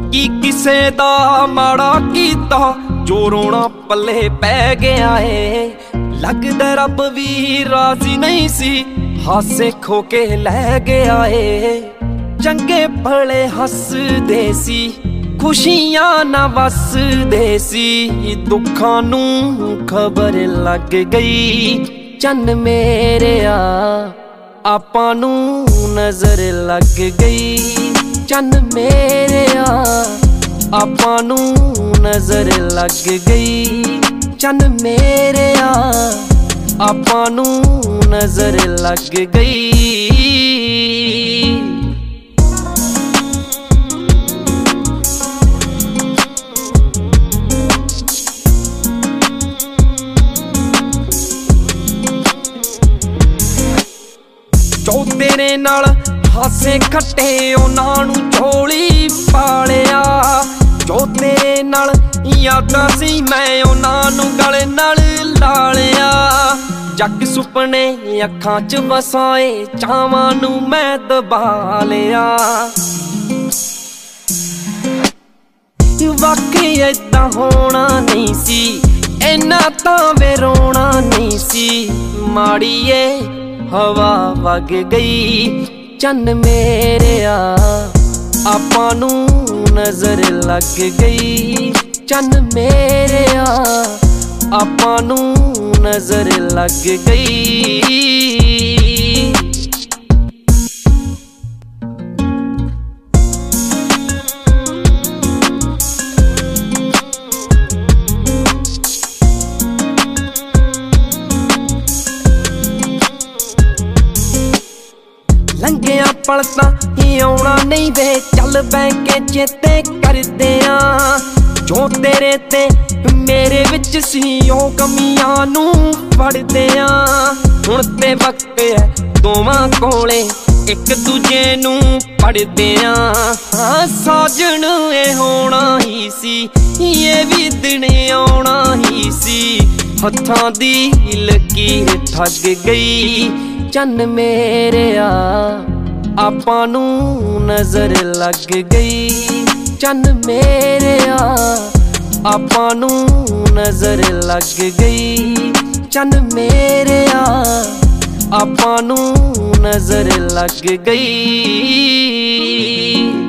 की किसे दा माड़ा कीता जो रोना पल्ले पै गया है। लगदा रब भी राजी नहीं सी हासे खो के लै गया है। चंगे भले हसदे सी खुशियां ना वसदे सी, दुखां नू खबर लग गई चन्न मेरे आपां नू नजर लग गई। चन्न मेरे आपां नू नजर लग गई। चन्न मेरे आपां नू नजर लग गई। जो तेरे नाल हासे खट्टे उन्हां नू झोली पालिया। जो तेरे नाल यादां सी मैं उन्हां नू गले नाल ला लिया। जग सुपने अखां च वसाए चावां नू मैं दबा लिया। वाकई ऐदां होना नहीं सी इन्ना तां वे रोना नहीं सी। माड़ीए हवा वग गई चन्न मेरे आपां नू नजर लग गई। चन्न मेरे आपां नू नजर लग गई। लंघिया पल तां आउणा नहीं वे चल बैंके चेते करदे आ। जो तेरे ते मेरे विच सी ओ कमियां नू फड़दे आ। हुण ते वक्त है दोवां कोले एक दूजे नू पढ़दे आ। साजन ए होना ही सी ये भी दिन आउणा ही सी। हत्थां दी लकीर ठग गई चन्न मेरे आपां नू नजर लग गई। चन्न मेरे आपां नू नजर लग गई। चन्न मेरे आपां नू नजर लग गई।